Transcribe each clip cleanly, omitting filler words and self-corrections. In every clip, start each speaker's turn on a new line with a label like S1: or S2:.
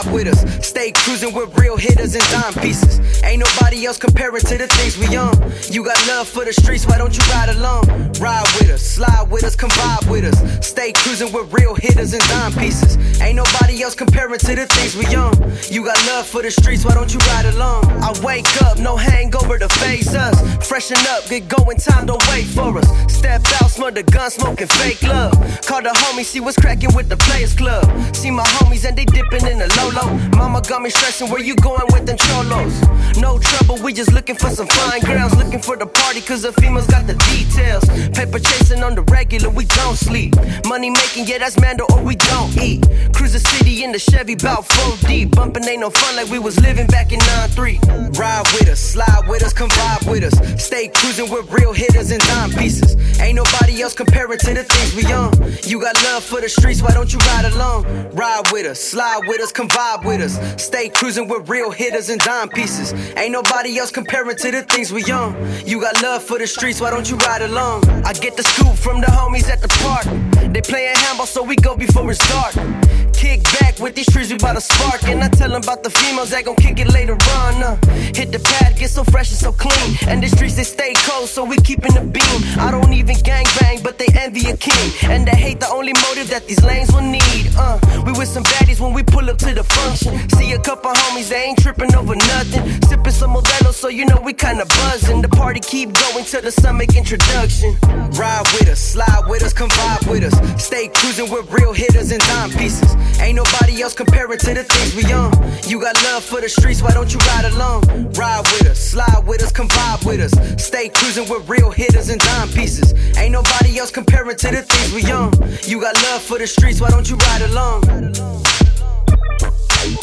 S1: ride with us. Stay cruising with real hitters and dime pieces. Ain't nobody else comparing to the things we on. You got love for the streets, why don't you ride along? Ride with us, slide with us, come vibe with us. Stay cruising with real hitters and dime pieces. Ain't nobody else comparing to the things we on. You got love for the streets, why don't you ride along? I wake up, no hangover to phase us. Freshen up, get going, time don't wait for us. Step out, smell the gun, smoking fake love. Call the homies, see what's cracking with the Players Club. See my homies and they dipping in the Lolo. Mama got me stressing, where you going with them cholos? No trouble, we just looking for some fine girls. Looking for the party cause the females got the details. Paper chasing on the regular, we don't sleep. Money making, yeah that's Mando or we don't eat. Cruise the city in the Chevy, bout 4 deep. Bumping ain't no fun like we was living back in 9-3. Ride with us, slide with us, come vibe with us. Stay cruising with real hitters and dime pieces. Ain't nobody else comparing to the things we on. You got love for the streets, why don't you ride along? Ride with us, slide with us, come vibe with us. Stay cruising with real hitters and dime pieces. Ain't nobody else comparing to the things we on. You got love for the streets, why don't you ride along? I get the scoop from the homies at the park. They playing handball so we go before it's dark. Kick back with these trees, we bout to spark. And I tell them about the females that gon' kick it later on. Hit the pad, get so fresh and so clean. And the streets they stay cold, so we keepin' the beam. I don't even gang bang, but they envy a king. And they hate the only motive that these lanes will need. We with some baddies when we pull up to the function. See a couple homies, they ain't trippin' over nothing. Sippin' some Modelo, so you know we kinda buzzin'. The party keep going till the sun make introduction. Ride with us, slide with us, come vibe with us. Stay cruising with real hitters and dime pieces. Ain't nobody else comparing to the things we on. You got love for the streets, why don't you ride along? Ride with us, slide with us, come vibe with us. Stay cruising with real hitters and dime pieces. Ain't nobody else comparing to the things we on. You got love for the streets, why don't you ride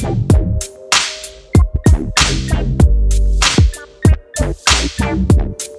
S1: along?